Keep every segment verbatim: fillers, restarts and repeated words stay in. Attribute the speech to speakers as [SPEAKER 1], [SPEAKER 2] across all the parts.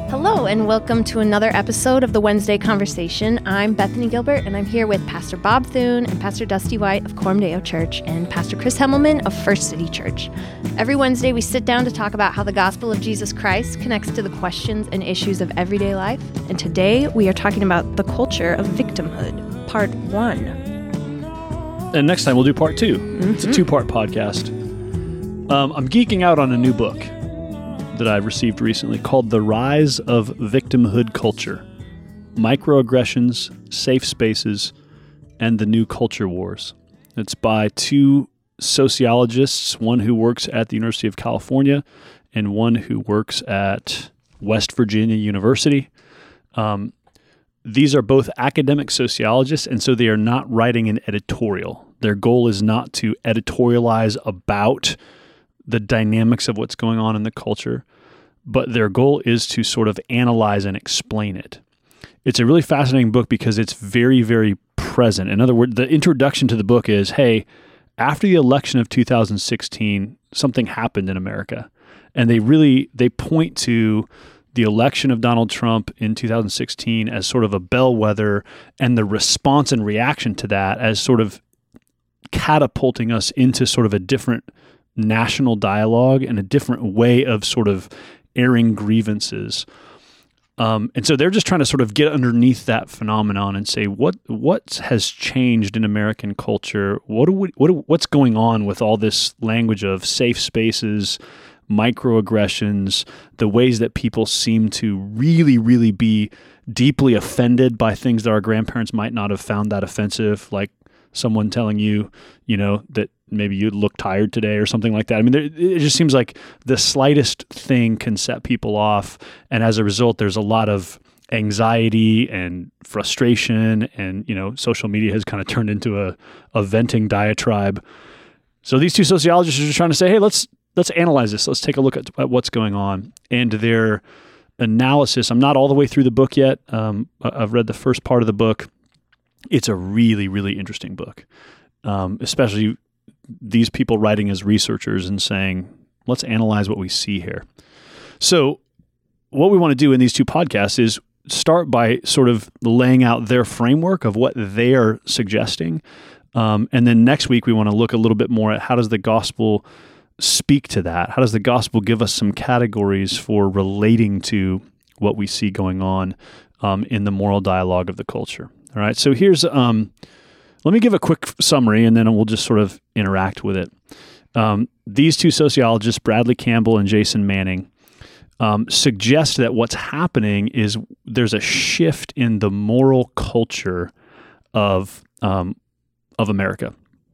[SPEAKER 1] Hello, and welcome to another episode of the Wednesday Conversation. I'm Bethany Gilbert, and I'm here with Pastor Bob Thune and Pastor Dusty White of Coram Deo Church and Pastor Chris Hemmelman of First City Church. Every Wednesday, we sit down to talk about how the gospel of Jesus Christ connects to the questions and issues of everyday life. And today, we are talking about the culture of victimhood, part one.
[SPEAKER 2] And next time, we'll do part two. Mm-hmm. It's a two-part podcast. Um, I'm geeking out on a new book that I received recently called The Rise of Victimhood Culture, Microaggressions, Safe Spaces, and the New Culture Wars. It's by two sociologists, one who works at the University of California and one who works at West Virginia University. Um, these are both academic sociologists, and so they are not writing an editorial. Their goal is not to editorialize about the dynamics of what's going on in the culture, but their goal is to sort of analyze and explain it. It's a really fascinating book because it's very, very present. In other words, the introduction to the book is, hey, after the election of two thousand sixteen, something happened in America. And they really, they point to the election of Donald Trump in two thousand sixteen as sort of a bellwether, and the response and reaction to that as sort of catapulting us into sort of a different national dialogue and a different way of sort of airing grievances. Um, and so they're just trying to sort of get underneath that phenomenon and say, what what has changed in American culture? What do we, what do, what's going on with all this language of safe spaces, microaggressions, the ways that people seem to really, really be deeply offended by things that our grandparents might not have found that offensive, like someone telling you, you know, that maybe you look tired today or something like that. I mean, there, it just seems like the slightest thing can set people off. And as a result, there's a lot of anxiety and frustration, and, you know, social media has kind of turned into a, a venting diatribe. So these two sociologists are just trying to say, hey, let's let's analyze this. Let's take a look at, at what's going on. And their analysis, I'm not all the way through the book yet. Um, I've read the first part of the book. It's a really, really interesting book, um, especially these people writing as researchers and saying, let's analyze what we see here. So what we want to do in these two podcasts is start by sort of laying out their framework of what they are suggesting. Um, and then next week, we want to look a little bit more at how does the gospel speak to that? How does the gospel give us some categories for relating to what we see going on um, in the moral dialogue of the culture? All right, so here's, um, let me give a quick summary, and then we'll just sort of interact with it. Um, these two sociologists, Bradley Campbell and Jason Manning, um, suggest that what's happening is there's a shift in the moral culture of um, of America.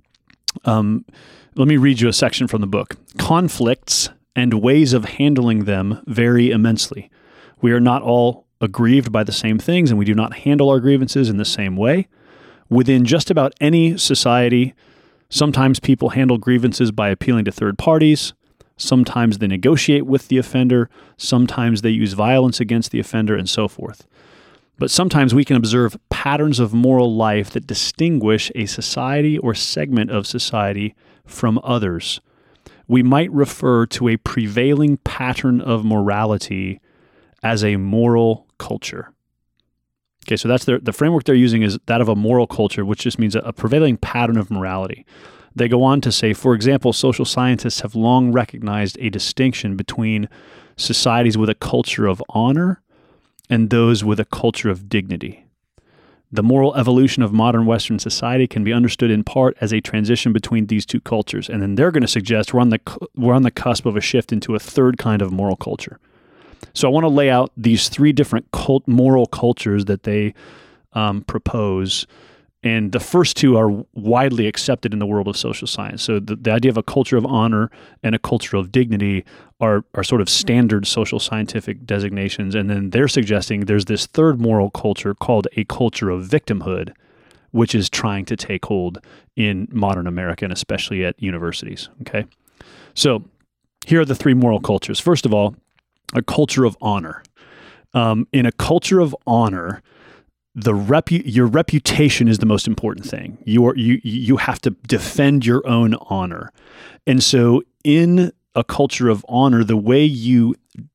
[SPEAKER 2] Um, let me read you a section from the book. Conflicts and ways of handling them vary immensely. We are not all aggrieved by the same things, and we do not handle our grievances in the same way. Within just about any society, sometimes people handle grievances by appealing to third parties. Sometimes they negotiate with the offender. Sometimes they use violence against the offender, and so forth. But sometimes we can observe patterns of moral life that distinguish a society or segment of society from others. We might refer to a prevailing pattern of morality as a moral culture. Okay, so that's their, the framework they're using is that of a moral culture, which just means a, a prevailing pattern of morality. They go on to say, for example, social scientists have long recognized a distinction between societies with a culture of honor and those with a culture of dignity. The moral evolution of modern Western society can be understood in part as a transition between these two cultures. And then they're going to suggest we're on the we're on the cusp of a shift into a third kind of moral culture. So I want to lay out these three different cult, moral cultures that they um, propose. And the first two are widely accepted in the world of social science. So the, the idea of a culture of honor and a culture of dignity are, are sort of standard social scientific designations. And then they're suggesting there's this third moral culture called a culture of victimhood, which is trying to take hold in modern America, and especially at universities. Okay, so here are the three moral cultures. First of all, a culture of honor. Um, in a culture of honor, the repu- your reputation is the most important thing. You are you you have to defend your own honor, and so in a culture of honor, the way you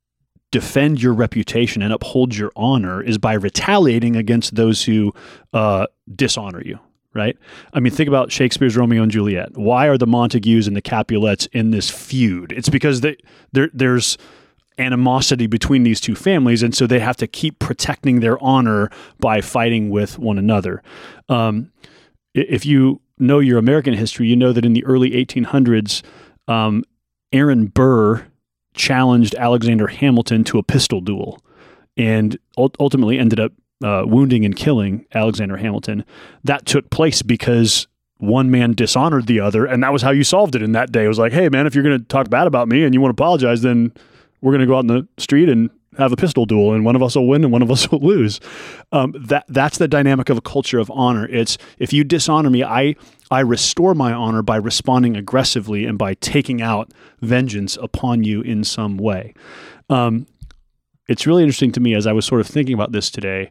[SPEAKER 2] defend your reputation and uphold your honor is by retaliating against those who uh, dishonor you, right? I mean, think about Shakespeare's Romeo and Juliet. Why are the Montagues and the Capulets in this feud? It's because they, there, there's animosity between these two families, and so they have to keep protecting their honor by fighting with one another. Um, if you know your American history, you know that in the early eighteen hundreds, um, Aaron Burr challenged Alexander Hamilton to a pistol duel and ul- ultimately ended up uh, wounding and killing Alexander Hamilton. That took place because one man dishonored the other, and that was how you solved it in that day. It was like, hey, man, if you're going to talk bad about me and you want to apologize, then we're going to go out in the street and have a pistol duel, and one of us will win and one of us will lose. Um, that that's the dynamic of a culture of honor. It's if you dishonor me, I I restore my honor by responding aggressively and by taking out vengeance upon you in some way. Um, it's really interesting to me as I was sort of thinking about this today.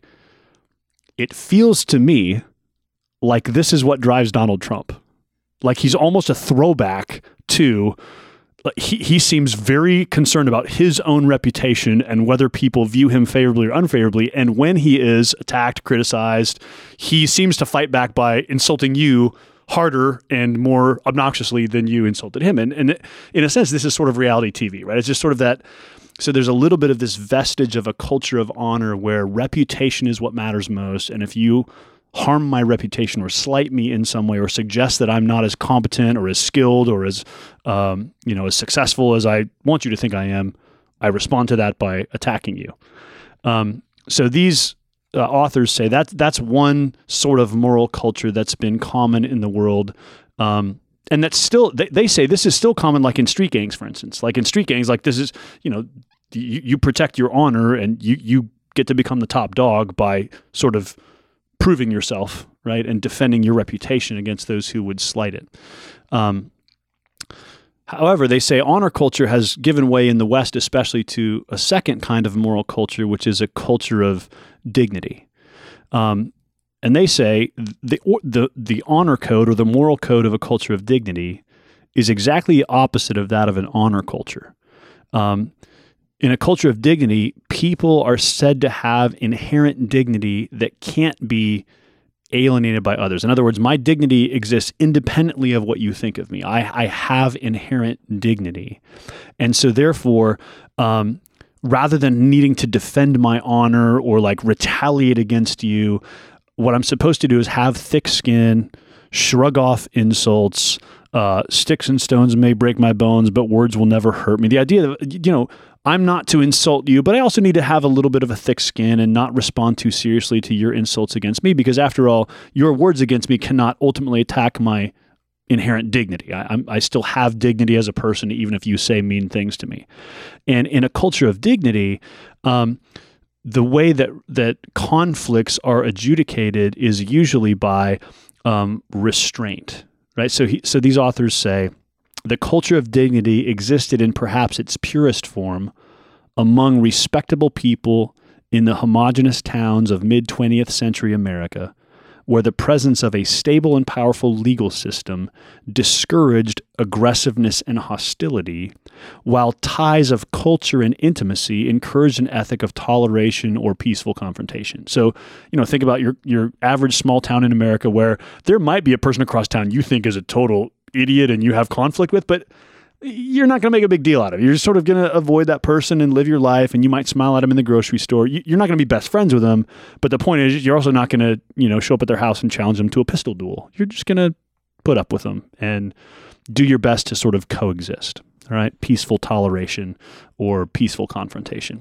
[SPEAKER 2] It feels to me like this is what drives Donald Trump. Like he's almost a throwback to He he seems very concerned about his own reputation and whether people view him favorably or unfavorably. And when he is attacked, criticized, he seems to fight back by insulting you harder and more obnoxiously than you insulted him. And, and in a sense, this is sort of reality T V, right? It's just sort of that. So there's a little bit of this vestige of a culture of honor where reputation is what matters most. And if you harm my reputation or slight me in some way or suggest that I'm not as competent or as skilled or as um, you know as successful as I want you to think I am, I respond to that by attacking you. Um, so these uh, authors say that that's one sort of moral culture that's been common in the world, um, and that's still they, they say this is still common, like in street gangs, for instance. Like in street gangs, like this is you know you, you protect your honor and you you get to become the top dog by sort of proving yourself, right, and defending your reputation against those who would slight it. Um, however, they say honor culture has given way in the West, especially to a second kind of moral culture, which is a culture of dignity. Um, and they say the, the the honor code or the moral code of a culture of dignity is exactly the opposite of that of an honor culture. Um, In a culture of dignity, people are said to have inherent dignity that can't be alienated by others. In other words, my dignity exists independently of what you think of me. I, I have inherent dignity. And so therefore, um, rather than needing to defend my honor or like retaliate against you, what I'm supposed to do is have thick skin, shrug off insults, uh, sticks and stones may break my bones, but words will never hurt me. The idea that, you know, I'm not to insult you, but I also need to have a little bit of a thick skin and not respond too seriously to your insults against me, because after all, your words against me cannot ultimately attack my inherent dignity. I, I'm, I still have dignity as a person, even if you say mean things to me. And in a culture of dignity, um, the way that that conflicts are adjudicated is usually by um, restraint, right? So, he, so these authors say, the culture of dignity existed in perhaps its purest form among respectable people in the homogeneous towns of mid-twentieth century America, where the presence of a stable and powerful legal system discouraged aggressiveness and hostility, while ties of culture and intimacy encouraged an ethic of toleration or peaceful confrontation. So, you know, think about your your average small town in America where there might be a person across town you think is a total idiot and you have conflict with, but you're not going to make a big deal out of it. You're just sort of going to avoid that person and live your life, and you might smile at them in the grocery store. You're not going to be best friends with them, but the point is you're also not going to, you know, show up at their house and challenge them to a pistol duel. You're just going to put up with them and do your best to sort of coexist, all right? Peaceful toleration or peaceful confrontation.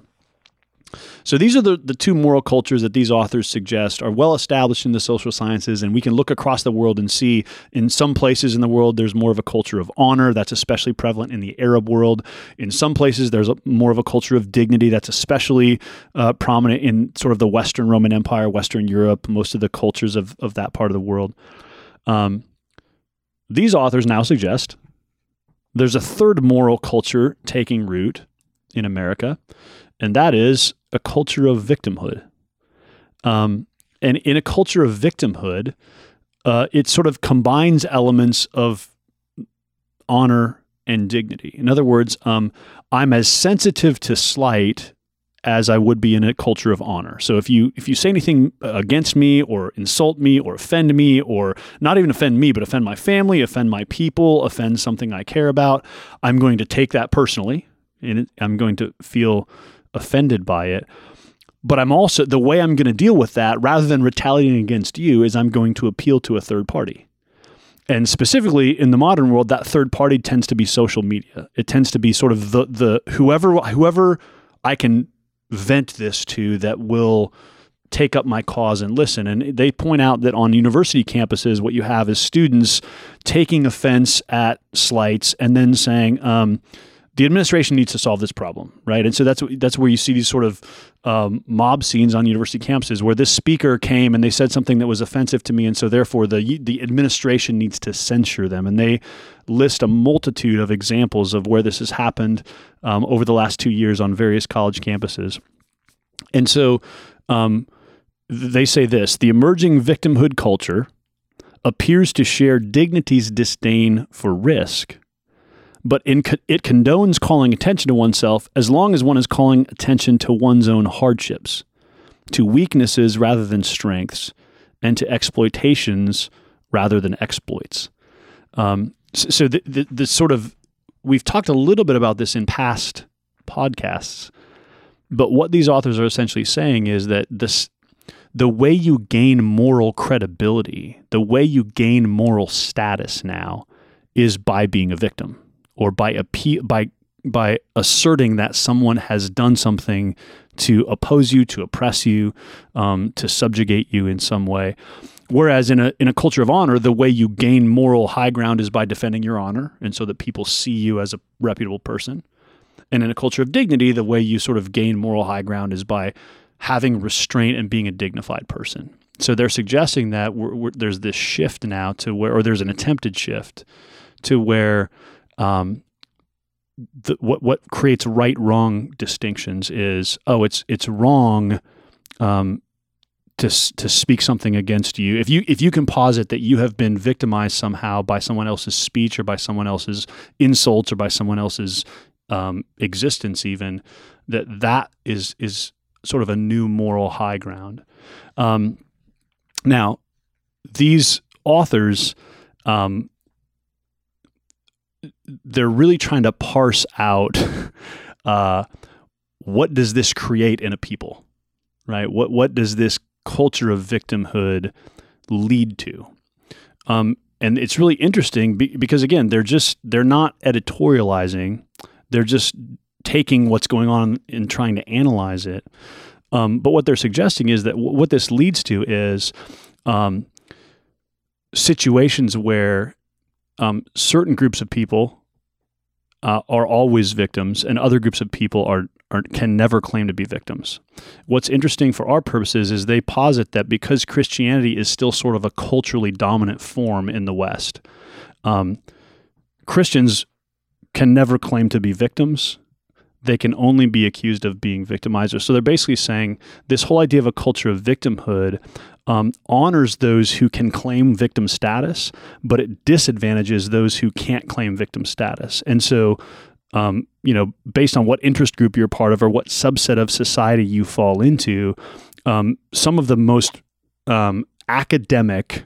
[SPEAKER 2] So these are the, the two moral cultures that these authors suggest are well established in the social sciences, and we can look across the world and see in some places in the world there's more of a culture of honor. That's especially prevalent in the Arab world. In some places there's a, more of a culture of dignity that's especially uh, prominent in sort of the Western Roman Empire, Western Europe, most of the cultures of, of that part of the world. Um, these authors now suggest there's a third moral culture taking root in America, and that is a culture of victimhood. Um, and in a culture of victimhood, uh, it sort of combines elements of honor and dignity. In other words, um, I'm as sensitive to slight as I would be in a culture of honor. So if you if you say anything against me or insult me or offend me, or not even offend me, but offend my family, offend my people, offend something I care about, I'm going to take that personally, and it, I'm going to feel offended by it. But I'm also, the way I'm going to deal with that, rather than retaliating against you, is I'm going to appeal to a third party. And specifically in the modern world, that third party tends to be social media. It tends to be sort of the the whoever whoever I can vent this to that will take up my cause and listen. And they point out that on university campuses, what you have is students taking offense at slights and then saying, um, the administration needs to solve this problem, right? And so that's that's where you see these sort of um, mob scenes on university campuses, where this speaker came and they said something that was offensive to me, and so therefore the the administration needs to censure them. And they list a multitude of examples of where this has happened um, over the last two years on various college campuses. And so um, they say this: the emerging victimhood culture appears to share dignity's disdain for risk, but in, it condones calling attention to oneself as long as one is calling attention to one's own hardships, to weaknesses rather than strengths, and to exploitations rather than exploits. Um, so so the, the, the sort of, we've talked a little bit about this in past podcasts, but what these authors are essentially saying is that this, the way you gain moral credibility, the way you gain moral status now is by being a victim, or by appe- by by asserting that someone has done something to oppose you, to oppress you, um, to subjugate you in some way. Whereas in a in a culture of honor, the way you gain moral high ground is by defending your honor, and so that people see you as a reputable person. And in a culture of dignity, the way you sort of gain moral high ground is by having restraint and being a dignified person. So they're suggesting that we're, we're, there's this shift now to where, or there's an attempted shift to where Um, the, what what creates right-wrong distinctions is, oh, it's it's wrong um, to to speak something against you. If you if you can posit that you have been victimized somehow by someone else's speech or by someone else's insults or by someone else's um, existence, even that that is is sort of a new moral high ground. Um, now, these authors. Um, they're really trying to parse out uh, what does this create in a people, right? What what does this culture of victimhood lead to? Um, and it's really interesting be, because again, they're just they're not editorializing; they're just taking what's going on and trying to analyze it. Um, but what they're suggesting is that w- what this leads to is um, situations where Um, certain groups of people uh, are always victims, and other groups of people are, are can never claim to be victims. What's interesting for our purposes is they posit that because Christianity is still sort of a culturally dominant form in the West, um, Christians can never claim to be victims. They can only be accused of being victimizers. So they're basically saying this whole idea of a culture of victimhood um, honors those who can claim victim status, but it disadvantages those who can't claim victim status. And so, um, you know, based on what interest group you're part of or what subset of society you fall into, um, some of the most um, academic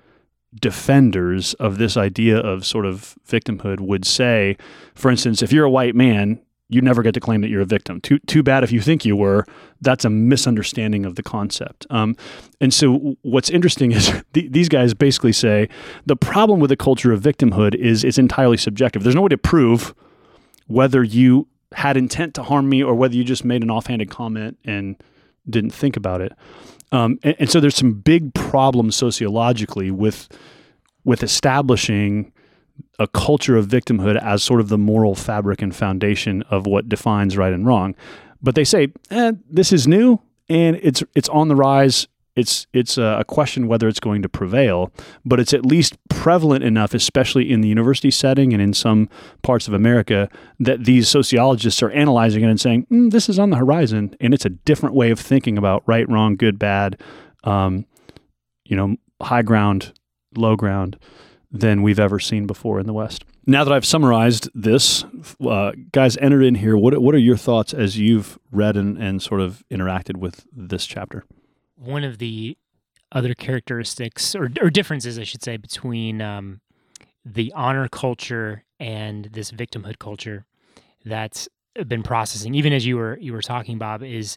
[SPEAKER 2] defenders of this idea of sort of victimhood would say, for instance, if you're a white man, you never get to claim that you're a victim. Too too bad if you think you were. That's a misunderstanding of the concept. Um, and so what's interesting is th- these guys basically say the problem with the culture of victimhood is it's entirely subjective. There's no way to prove whether you had intent to harm me or whether you just made an offhanded comment and didn't think about it. Um, and, and so there's some big problems sociologically with with establishing a culture of victimhood as sort of the moral fabric and foundation of what defines right and wrong. But they say, eh, this is new and it's it's on the rise. It's it's a question whether it's going to prevail, but it's at least prevalent enough, especially in the university setting and in some parts of America, that these sociologists are analyzing it and saying, mm, this is on the horizon, and it's a different way of thinking about right, wrong, good, bad, um, you know, high ground, low ground, than we've ever seen before in the West. Now that I've summarized this, uh, guys, enter in here. What what are your thoughts as you've read and, and sort of interacted with this chapter?
[SPEAKER 3] One of the other characteristics, or, or differences, I should say, between um, the honor culture and this victimhood culture that's been processing, even as you were you were talking, Bob, is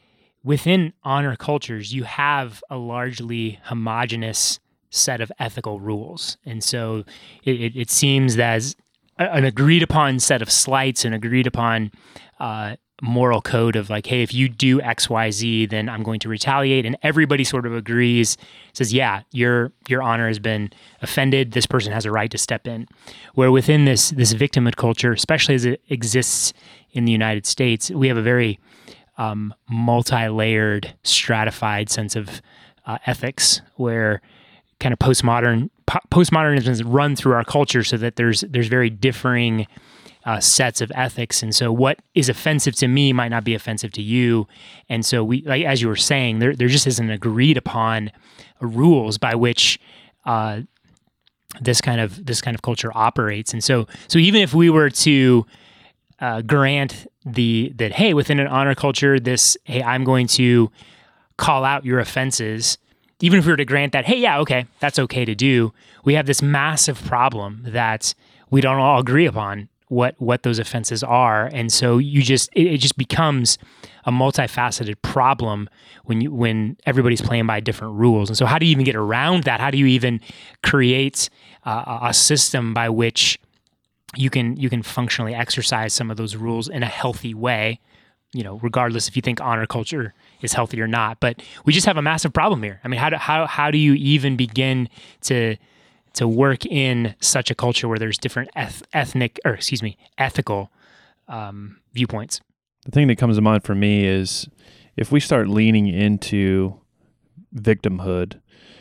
[SPEAKER 3] within honor cultures, you have a largely homogenous set of ethical rules. And so it, it, it seems that as an agreed upon set of slights, an agreed upon uh, moral code of like, hey, if you do X, Y, Z, then I'm going to retaliate. And everybody sort of agrees, says, yeah, your your honor has been offended. This person has a right to step in. Where within this this victimhood culture, especially as it exists in the United States, we have a very um, multi-layered, stratified sense of uh, ethics where kind of postmodern po- postmodernism is run through our culture so that there's there's very differing uh, sets of ethics, and so what is offensive to me might not be offensive to you, and so we, like as you were saying, there there just isn't agreed upon rules by which uh, this kind of this kind of culture operates, and so so even if we were to uh, grant the that hey, within an honor culture, this hey, I'm going to call out your offenses. Even if we were to grant that, hey, yeah, okay, that's okay to do, we have this massive problem that we don't all agree upon what what those offenses are, and so you just it, it just becomes a multifaceted problem when you when everybody's playing by different rules. And so, how do you even get around that? How do you even create uh, a system by which you can you can functionally exercise some of those rules in a healthy way? You know, regardless if you think honor culture is healthy or not, but we just have a massive problem here. I mean, how do, how how do you even begin to to work in such a culture where there's different eth- ethnic or excuse me, ethical um, viewpoints?
[SPEAKER 4] The thing that comes to mind for me is if we start leaning into victimhood,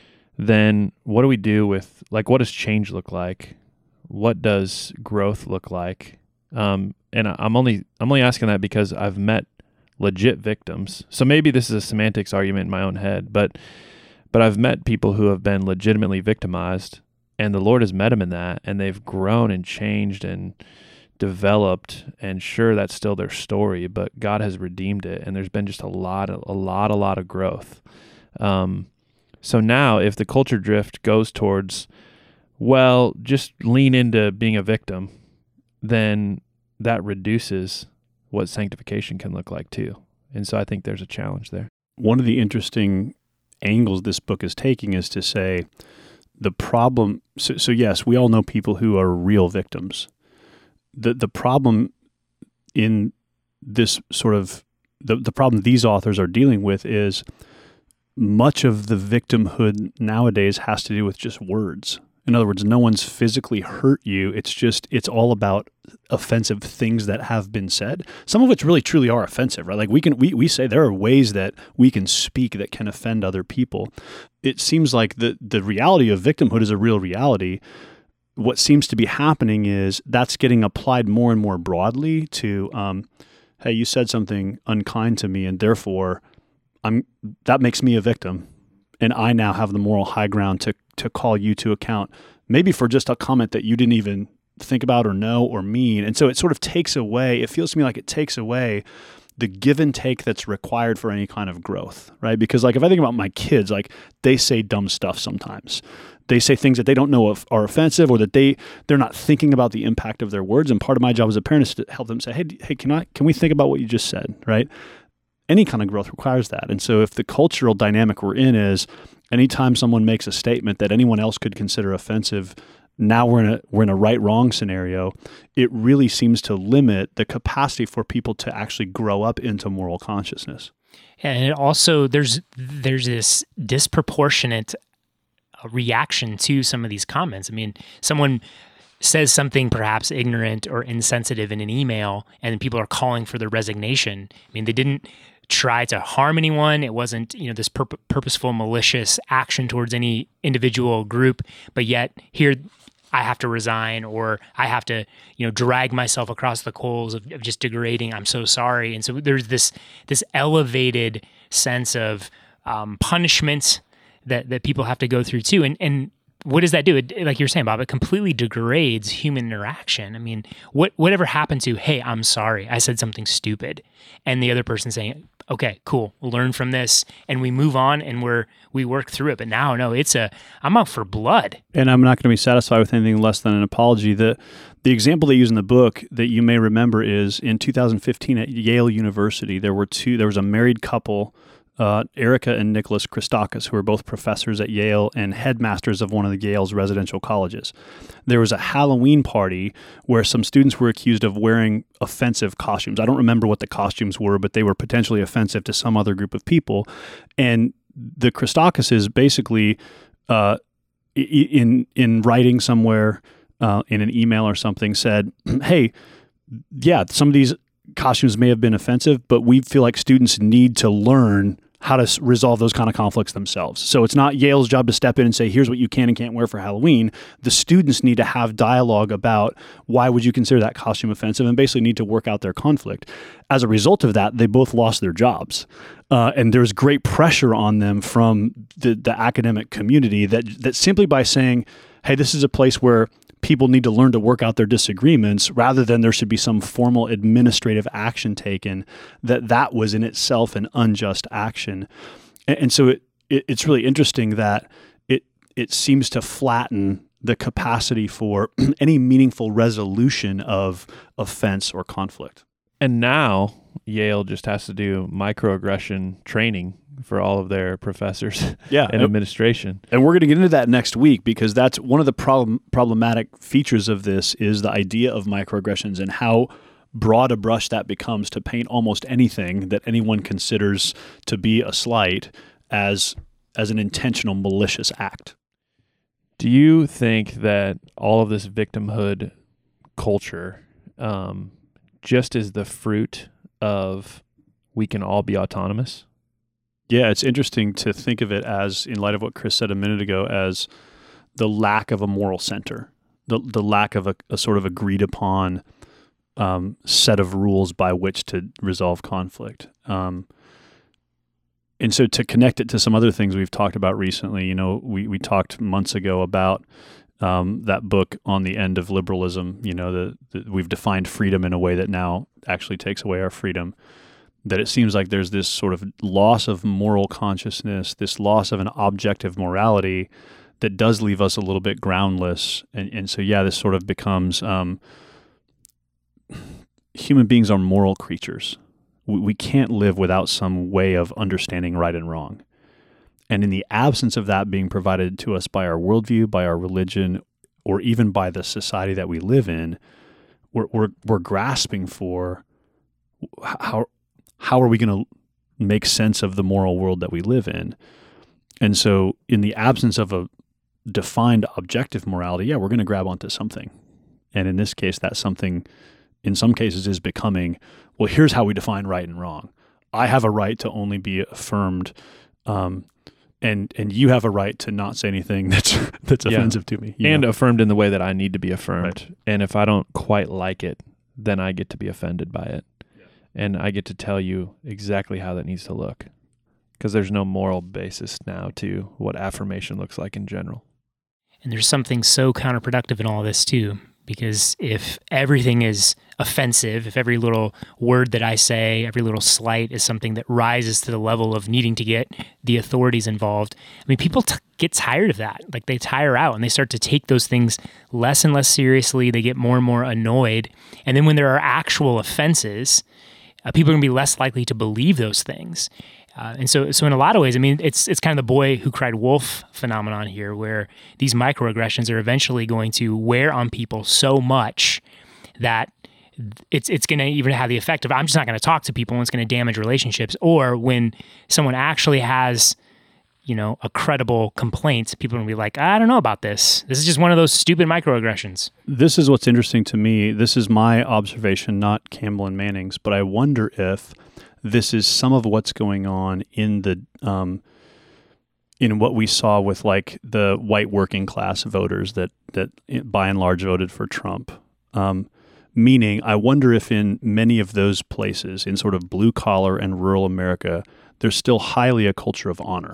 [SPEAKER 4] then what do we do with, like, what does change look like? What does growth look like? Um, and I'm only I'm only asking that because I've met legit victims. So maybe this is a semantics argument in my own head, but but I've met people who have been legitimately victimized, and the Lord has met them in that, and they've grown and changed and developed. And sure, that's still their story, but God has redeemed it, and there's been just a lot, of, a lot, a lot of growth. Um, so now, if the culture drift goes towards, well, just lean into being a victim, then that reduces what sanctification can look like too. And so I think there's a challenge there.
[SPEAKER 2] One of the interesting angles this book is taking is to say the problem, so, so yes, we all know people who are real victims. The the problem in this sort of, the, the problem these authors are dealing with is much of the victimhood nowadays has to do with just words. In other words, no one's physically hurt you. It's just, it's all about offensive things that have been said. Some of which really truly are offensive, right? Like we can, we, we say there are ways that we can speak that can offend other people. It seems like the, the reality of victimhood is a real reality. What seems to be happening is that's getting applied more and more broadly to, um, hey, you said something unkind to me and therefore I'm, that makes me a victim. And I now have the moral high ground to to call you to account, maybe for just a comment that you didn't even think about or know or mean. And so it sort of takes away, it feels to me like it takes away the give and take that's required for any kind of growth, right? Because like if I think about my kids, like they say dumb stuff sometimes. They say things that they don't know if are offensive or that they, they're not thinking about the impact of their words. And part of my job as a parent is to help them say, hey, hey, can I, can we think about what you just said, right? Any kind of growth requires that. And so if the cultural dynamic we're in is anytime someone makes a statement that anyone else could consider offensive, now we're in a we're in a right-wrong scenario, it really seems to limit the capacity for people to actually grow up into moral consciousness.
[SPEAKER 3] And it also, there's there's this disproportionate reaction to some of these comments. I mean, someone says something perhaps ignorant or insensitive in an email, and people are calling for their resignation. I mean, they didn't try to harm anyone. It wasn't, you know, this pur- purposeful, malicious action towards any individual group, but yet here I have to resign, or I have to, you know, drag myself across the coals of, of just degrading. I'm so sorry. And so there's this this elevated sense of um, punishment that that people have to go through too. And and what does that do? It, like you're saying, Bob, it completely degrades human interaction. I mean, what whatever happened to, hey, I'm sorry, I said something stupid, and the other person saying, okay, cool, we'll learn from this, and we move on, and we're we work through it. But now, no, it's a I'm out for blood,
[SPEAKER 2] and I'm not going to be satisfied with anything less than an apology. The the example they use in the book that you may remember is in two thousand fifteen at Yale University. There were two. There was a married couple. Uh, Erica and Nicholas Christakis, who are both professors at Yale and headmasters of one of the Yale's residential colleges. There was a Halloween party where some students were accused of wearing offensive costumes. I don't remember what the costumes were, but they were potentially offensive to some other group of people. And the Christakises basically, uh, in in writing somewhere, uh, in an email or something, said, hey, yeah, some of these costumes may have been offensive, but we feel like students need to learn how to resolve those kind of conflicts themselves. So it's not Yale's job to step in and say, here's what you can and can't wear for Halloween. The students need to have dialogue about why would you consider that costume offensive, and basically need to work out their conflict. As a result of that, they both lost their jobs. Uh, and there's great pressure on them from the, the academic community that that simply by saying, hey, this is a place where people need to learn to work out their disagreements rather than there should be some formal administrative action taken, that that was in itself an unjust action. And, and so it, it, it's really interesting that it it seems to flatten the capacity for any meaningful resolution of offense or conflict.
[SPEAKER 4] And now Yale just has to do microaggression training for all of their professors
[SPEAKER 2] yeah,
[SPEAKER 4] and administration.
[SPEAKER 2] And we're going to get into that next week, because that's one of the problem, problematic features of this is the idea of microaggressions and how broad a brush that becomes to paint almost anything that anyone considers to be a slight as as an intentional malicious act.
[SPEAKER 4] Do you think that all of this victimhood culture um, just is the fruit of we can all be autonomous?
[SPEAKER 2] Yeah, it's interesting to think of it as, in light of what Chris said a minute ago, as the lack of a moral center, the the lack of a, a sort of agreed upon um, set of rules by which to resolve conflict. Um, and so to connect it to some other things we've talked about recently, you know, we, we talked months ago about um, that book On the End of Liberalism, you know, the, the, we've defined freedom in a way that now actually takes away our freedom. That it seems like there's this sort of loss of moral consciousness, this loss of an objective morality that does leave us a little bit groundless. And, and so, yeah, this sort of becomes um, human beings are moral creatures. We, we can't live without some way of understanding right and wrong. And in the absence of that being provided to us by our worldview, by our religion, or even by the society that we live in, we're we're, we're grasping for how how are we going to make sense of the moral world that we live in. And so in the absence of a defined objective morality, yeah, we're going to grab onto something. And in this case, that something, in some cases, is becoming, well, here's how we define right and wrong. I have a right to only be affirmed, um, and and you have a right to not say anything that's that's
[SPEAKER 4] Yeah.
[SPEAKER 2] offensive to me. you
[SPEAKER 4] And
[SPEAKER 2] know?
[SPEAKER 4] affirmed in the way that I need to be affirmed.
[SPEAKER 2] Right.
[SPEAKER 4] And if I don't quite like it, then I get to be offended by it. And I get to tell you exactly how that needs to look, because there's no moral basis now to what affirmation looks like in general.
[SPEAKER 3] And there's something so counterproductive in all this too, because if everything is offensive, if every little word that I say, every little slight is something that rises to the level of needing to get the authorities involved, I mean, people t- get tired of that. Like they tire out and they start to take those things less and less seriously. They get more and more annoyed. And then when there are actual offenses, Uh, people are going to be less likely to believe those things. Uh, and so so in a lot of ways, I mean, it's it's kind of the boy who cried wolf phenomenon here, where these microaggressions are eventually going to wear on people so much that it's it's going to even have the effect of, I'm just not going to talk to people, and it's going to damage relationships. Or when someone actually has, you know, a credible complaint, people are going to be like, I don't know about this. This is just one of those stupid microaggressions.
[SPEAKER 2] This is what's interesting to me. This is my observation, not Campbell and Manning's, but I wonder if this is some of what's going on in the um, in what we saw with like the white working class voters that that by and large voted for Trump. Um, meaning, I wonder if in many of those places, in sort of blue collar and rural America, there's still highly a culture of honor.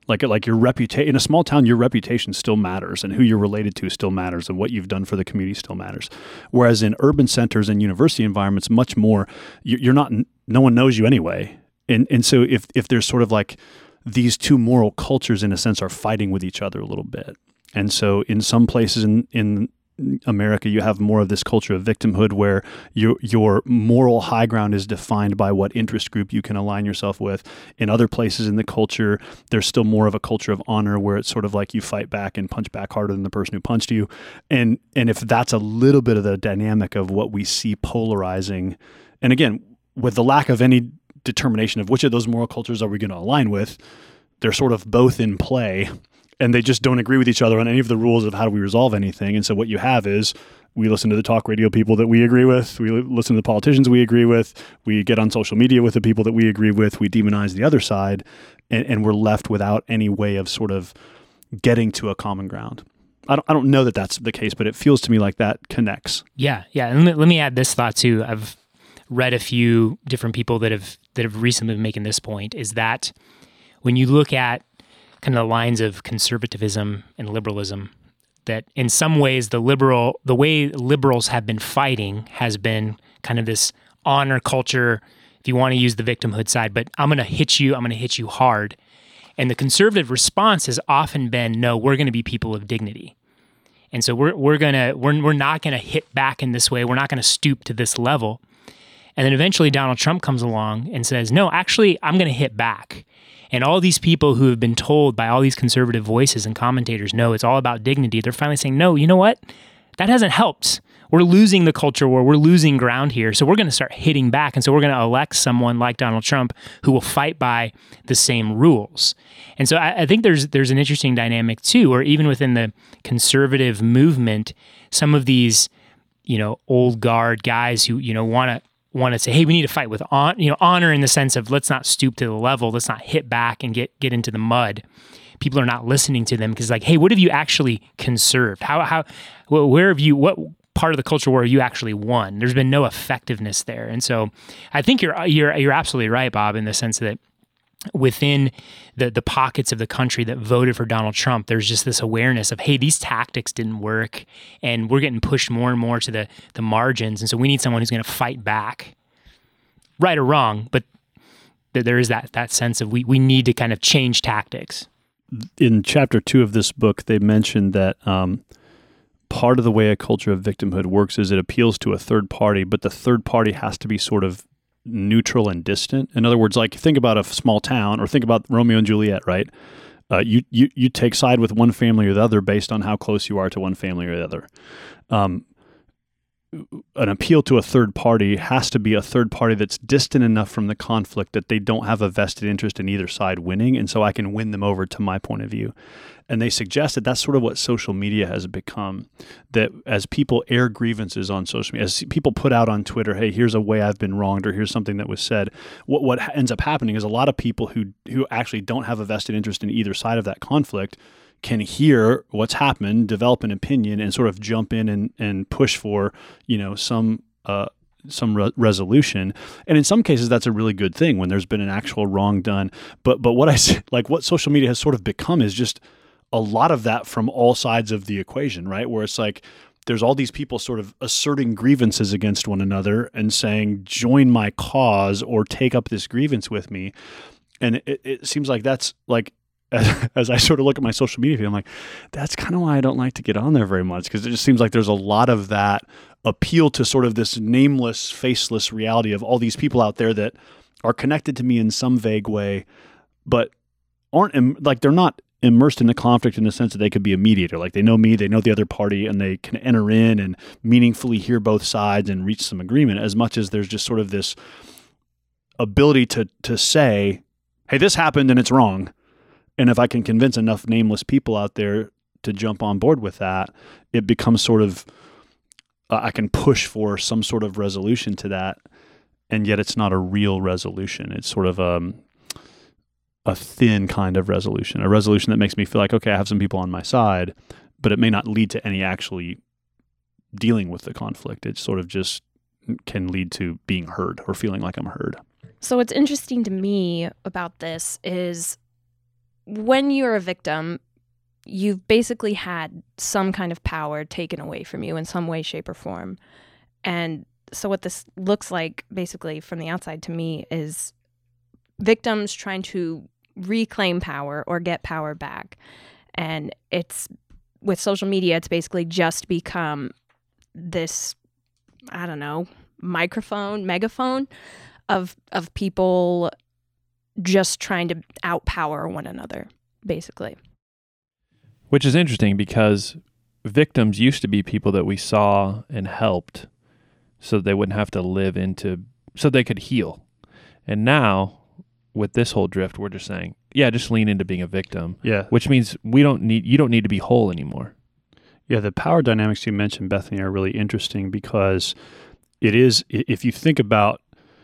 [SPEAKER 2] Like like your reputation in a small town, your reputation still matters, and who you're related to still matters, and what you've done for the community still matters. Whereas in urban centers and university environments, much more, you're not. No one knows you anyway, and and so if if there's sort of like these two moral cultures in a sense are fighting with each other a little bit, and so in some places in in America, you have more of this culture of victimhood where your your moral high ground is defined by what interest group you can align yourself with. In other places in the culture, there's still more of a culture of honor where it's sort of like you fight back and punch back harder than the person who punched you. And and if that's a little bit of the dynamic of what we see polarizing, and again, with the lack of any determination of which of those moral cultures are we going to align with, they're sort of both in play. And they just don't agree with each other on any of the rules of how do we resolve anything. And so what you have is we listen to the talk radio people that we agree with. We listen to the politicians we agree with. We get on social media with the people that we agree with. We demonize the other side. And, and we're left without any way of sort of getting to a common ground. I don't, I don't know that that's the case, but it feels to me like that connects.
[SPEAKER 3] Yeah, yeah. And let, let me add this thought too. I've read a few different people that have that have recently been making this point, is that when you look at kind of the lines of conservatism and liberalism, that in some ways the liberal, the way liberals have been fighting has been kind of this honor culture, if you want to use the victimhood side, but I'm going to hit you, I'm going to hit you hard. And the conservative response has often been, no, we're going to be people of dignity. And so we're we're going to we're we're not going to hit back in this way. We're not going to stoop to this level. And then eventually Donald Trump comes along and says, no, actually, I'm going to hit back. And all these people who have been told by all these conservative voices and commentators, no, it's all about dignity, they're finally saying, no, you know what? That hasn't helped. We're losing the culture war. We're losing ground here. So we're going to start hitting back. And so we're going to elect someone like Donald Trump who will fight by the same rules. And so I, I think there's there's an interesting dynamic too, or even within the conservative movement, some of these, you know, old guard guys who, you know, want to want to say, hey, we need to fight with on, you know, honor in the sense of let's not stoop to the level, let's not hit back and get get into the mud. People are not listening to them because, like, hey, what have you actually conserved? How how where have you what part of the culture war have you actually won? There's been no effectiveness there, and so I think you're you're you're absolutely right, Bob, in the sense that within the the pockets of the country that voted for Donald Trump, there's just this awareness of, hey, these tactics didn't work, and we're getting pushed more and more to the the margins, and so we need someone who's going to fight back, right or wrong, but th- there is that that sense of we we need to kind of change tactics.
[SPEAKER 2] In chapter two of this book, they mentioned that um, part of the way a culture of victimhood works is it appeals to a third party, but the third party has to be sort of neutral and distant. In other words, like think about a small town, or think about Romeo and Juliet, right? Uh, you, you you take side with one family or the other based on how close you are to one family or the other. Um, an appeal to a third party has to be a third party that's distant enough from the conflict that they don't have a vested interest in either side winning, and so I can win them over to my point of view. And they suggested that's sort of what social media has become, that as people air grievances on social media, as people put out on Twitter, hey, here's a way I've been wronged, or here's something that was said, what what ends up happening is a lot of people who who actually don't have a vested interest in either side of that conflict can hear what's happened, develop an opinion, and sort of jump in and, and push for, you know, some uh, some re- resolution. And in some cases, that's a really good thing when there's been an actual wrong done. But but what I like, what social media has sort of become is just a lot of that from all sides of the equation, right? Where it's like there's all these people sort of asserting grievances against one another and saying, join my cause or take up this grievance with me. And it, it seems like that's like, As, as I sort of look at my social media feed, I'm like, that's kind of why I don't like to get on there very much, because it just seems like there's a lot of that appeal to sort of this nameless, faceless reality of all these people out there that are connected to me in some vague way, but aren't im- like they're not immersed in the conflict in the sense that they could be a mediator. Like they know me, they know the other party, and they can enter in and meaningfully hear both sides and reach some agreement, as much as there's just sort of this ability to to say, hey, this happened and it's wrong. And if I can convince enough nameless people out there to jump on board with that, it becomes sort of, uh, I can push for some sort of resolution to that. And yet it's not a real resolution. It's sort of um, a thin kind of resolution, a resolution that makes me feel like, okay, I have some people on my side, but it may not lead to any actually dealing with the conflict. It sort of just can lead to being heard or feeling like I'm heard.
[SPEAKER 1] So what's interesting to me about this is when you're a victim, you've basically had some kind of power taken away from you in some way, shape, or form. And so what this looks like, basically, from the outside to me, is victims trying to reclaim power or get power back. And it's, with social media, it's basically just become this, I don't know, microphone, megaphone of of people just trying to outpower one another, basically.
[SPEAKER 4] Which is interesting because victims used to be people that we saw and helped so they wouldn't have to live into, so they could heal. And now, with this whole drift, we're just saying, yeah, just lean into being a victim.
[SPEAKER 2] Yeah.
[SPEAKER 4] Which means we don't need, you don't need to be whole anymore.
[SPEAKER 2] Yeah, the power dynamics you mentioned, Bethany, are really interesting because it is, if you think about,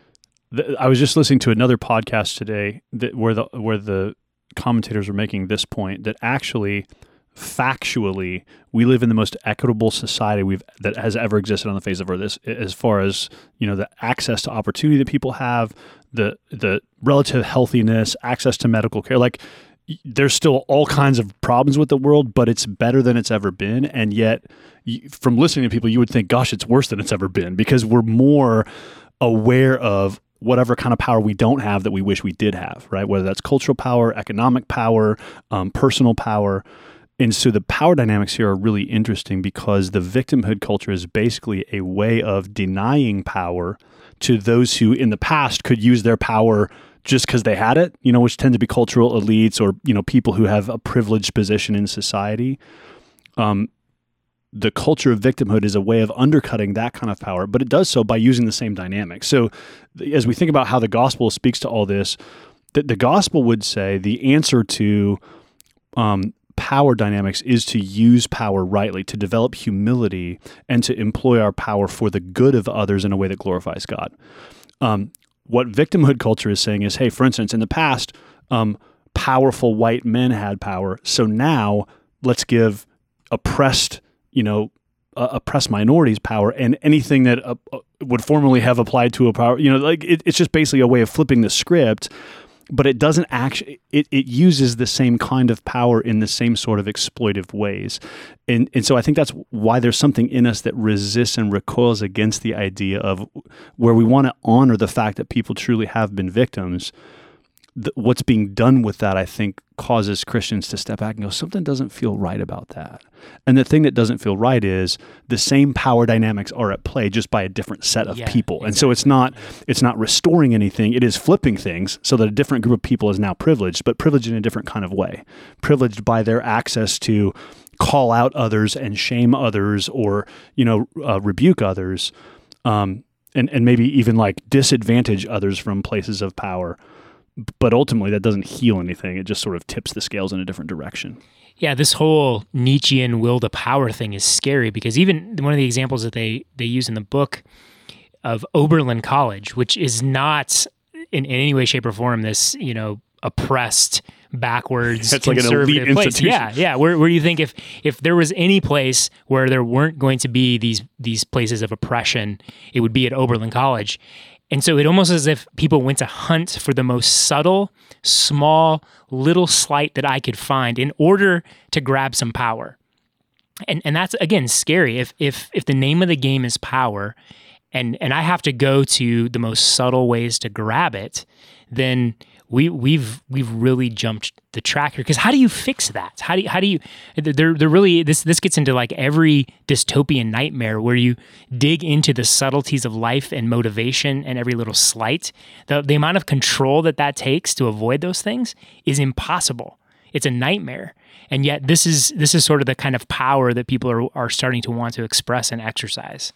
[SPEAKER 2] the, I was just listening to another podcast today that where the where the commentators were making this point, that actually, factually, we live in the most equitable society we've that has ever existed on the face of Earth. As, as far as, you know, the access to opportunity that people have, the the relative healthiness, access to medical care, like. There's still all kinds of problems with the world, but it's better than it's ever been. And yet, you, from listening to people, you would think, gosh, it's worse than it's ever been, because we're more aware of whatever kind of power we don't have that we wish we did have, right? Whether that's cultural power, economic power, um, personal power. And so the power dynamics here are really interesting because the victimhood culture is basically a way of denying power to those who in the past could use their power just because they had it, you know, which tend to be cultural elites or, you know, people who have a privileged position in society. Um, the culture of victimhood is a way of undercutting that kind of power, but it does so by using the same dynamics. So as we think about how the gospel speaks to all this, the, the gospel would say the answer to um, power dynamics is to use power rightly, to develop humility, and to employ our power for the good of others in a way that glorifies God. Um, What victimhood culture is saying is, hey, for instance, in the past, um, powerful white men had power. So now let's give oppressed, you know, uh, oppressed minorities power, and anything that uh, would formerly have applied to a power, you know, like it, it's just basically a way of flipping the script. But it doesn't actually, it, it uses the same kind of power in the same sort of exploitive ways. And and so I think that's why there's something in us that resists and recoils against the idea of where we want to honor the fact that people truly have been victims. The, what's being done with that, I think, causes Christians to step back and go, something doesn't feel right about that. And the thing that doesn't feel right is the same power dynamics are at play just by a different set of
[SPEAKER 3] yeah,
[SPEAKER 2] people.
[SPEAKER 3] Exactly.
[SPEAKER 2] And so it's not it's not restoring anything. It is flipping things so that a different group of people is now privileged, but privileged in a different kind of way. Privileged by their access to call out others and shame others or, you know, uh, rebuke others, um, and, and maybe even like disadvantage others from places of power. But ultimately, that doesn't heal anything. It just sort of tips the scales in a different direction.
[SPEAKER 3] Yeah, this whole Nietzschean will to power thing is scary because even one of the examples that they, they use in the book of Oberlin College, which is not in, in any way, shape, or form this, you know, oppressed, backwards,
[SPEAKER 2] it's like an elite
[SPEAKER 3] place.
[SPEAKER 2] institution.
[SPEAKER 3] Yeah, yeah. Where where you think if if there was any place where there weren't going to be these these places of oppression, it would be at Oberlin College. And so it almost as if people went to hunt for the most subtle, small, little slight that I could find in order to grab some power. And and that's, again, scary. If if if the name of the game is power, and and I have to go to the most subtle ways to grab it, then we we've we've really jumped the track here. Because how do you fix that? How do you, how do you? They're they're really this this gets into like every dystopian nightmare where you dig into the subtleties of life and motivation and every little slight. The the amount of control that that takes to avoid those things is impossible. It's a nightmare. And yet this is this is sort of the kind of power that people are are starting to want to express and exercise.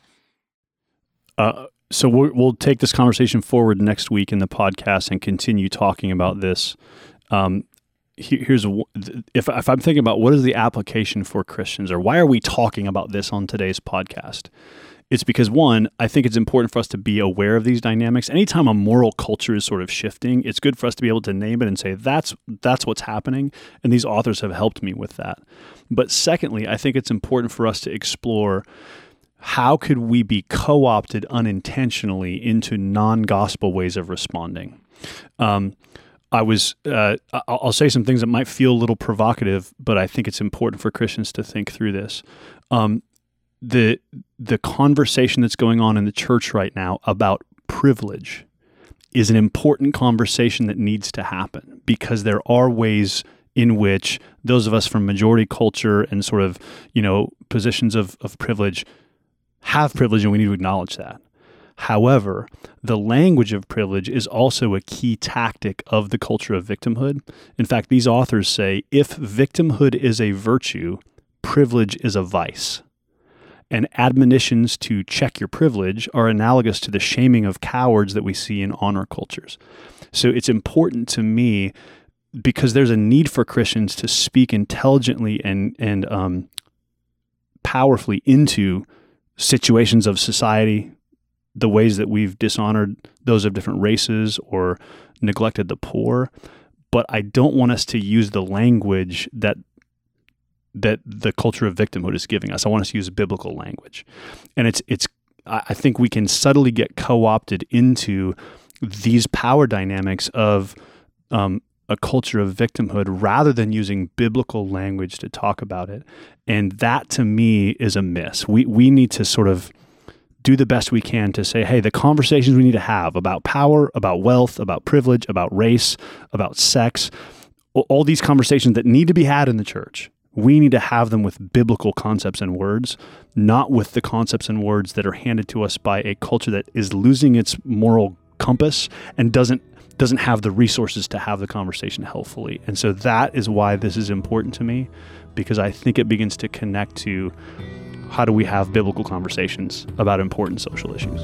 [SPEAKER 2] Uh, so we're, we'll take this conversation forward next week in the podcast and continue talking about this. Um, here, here's a, if if I'm thinking about what is the application for Christians, or why are we talking about this on today's podcast? It's because, one, I think it's important for us to be aware of these dynamics. Anytime a moral culture is sort of shifting, it's good for us to be able to name it and say, that's that's what's happening, and these authors have helped me with that. But secondly, I think it's important for us to explore how could we be co-opted unintentionally into non-gospel ways of responding. Um, I was, uh, I'll I'll say some things that might feel a little provocative, but I think it's important for Christians to think through this. Um, the the conversation that's going on in the church right now about privilege is an important conversation that needs to happen, because there are ways in which those of us from majority culture and sort of, you know, positions of, of privilege have privilege, and we need to acknowledge that. However, the language of privilege is also a key tactic of the culture of victimhood. In fact, these authors say, if victimhood is a virtue, privilege is a vice. And admonitions to check your privilege are analogous to the shaming of cowards that we see in honor cultures. So it's important to me, because there's a need for Christians to speak intelligently and, and um, powerfully into situations of society, the ways that we've dishonored those of different races or neglected the poor. But I don't want us to use the language that that the culture of victimhood is giving us. I want us to use biblical language. And it's it's I think we can subtly get co-opted into these power dynamics of um, a culture of victimhood rather than using biblical language to talk about it. And that, to me, is a miss. We we need to sort of do the best we can to say, hey, the conversations we need to have about power, about wealth, about privilege, about race, about sex, all these conversations that need to be had in the church, we need to have them with biblical concepts and words, not with the concepts and words that are handed to us by a culture that is losing its moral compass and doesn't doesn't have the resources to have the conversation helpfully. And so that is why this is important to me, because I think it begins to connect to how do we have biblical conversations about important social issues.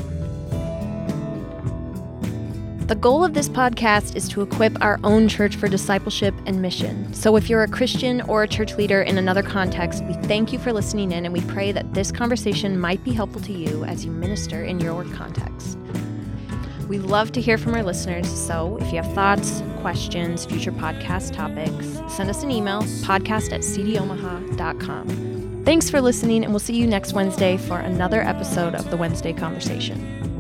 [SPEAKER 1] The goal of this podcast is to equip our own church for discipleship and mission. So if you're a Christian or a church leader in another context, we thank you for listening in, and we pray that this conversation might be helpful to you as you minister in your context. We love to hear from our listeners, so if you have thoughts, questions, future podcast topics, send us an email, podcast at c d omaha dot com. Thanks for listening, and we'll see you next Wednesday for another episode of the Wednesday Conversation.